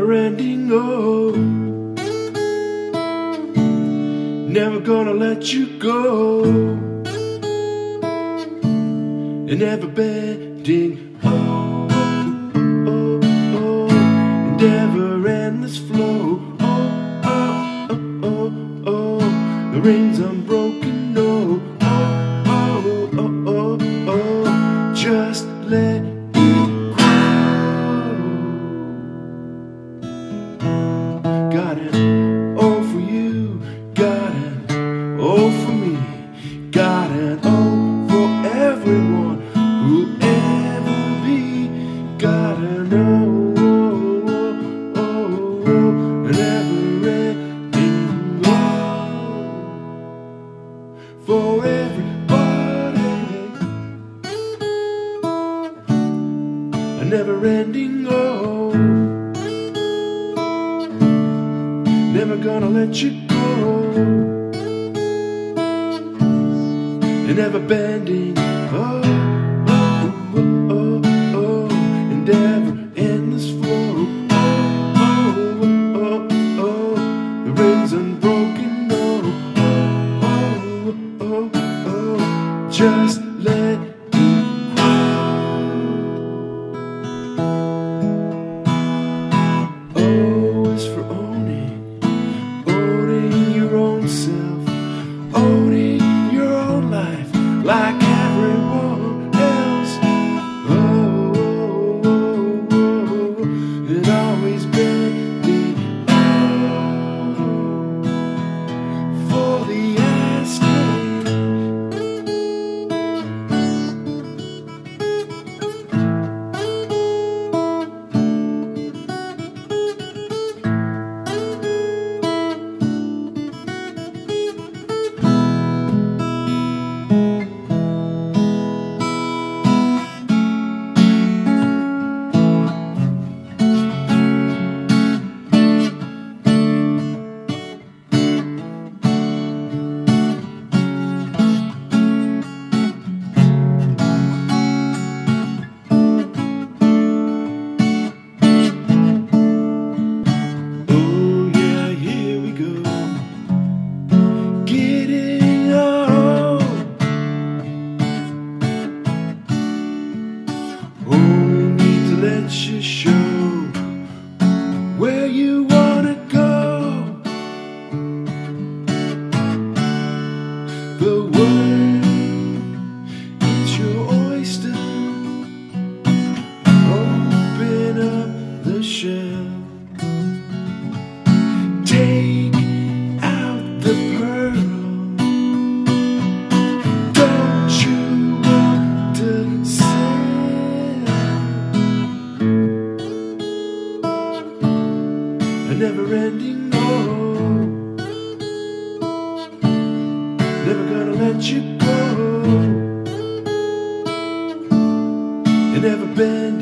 never ending, oh, never gonna let you go, and never bending, oh, oh, oh, and never endless flow, oh, oh, oh, oh, oh, the rain's unbroken, no, oh, oh, oh, oh, oh, just let got an O for you, got an O for me, got an O for everyone who'll ever be, got an O, oh, oh, oh, an ever-ending O for everybody, a never-ending O. Never gonna let you go, and never bending, oh, oh, oh, oh, oh, and never endless flow, oh, oh, oh, oh, the rain's unbroken, no, oh, oh, oh, oh, just let it go. O is for owning your own self, owning your own life like everyone else. Oh, oh, oh, oh, and always bending for the asking. You show where you wanna go. The world is your oyster. Open up the shell. Take out the pearl. Don't you want to sell? A never-ending O, never gonna let you go, and never bend.